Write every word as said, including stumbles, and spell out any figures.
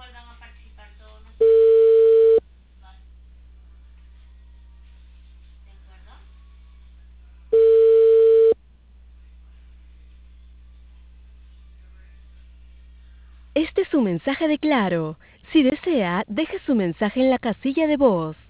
Este es su mensaje de Claro. Si desea, deje su mensaje en la casilla de voz.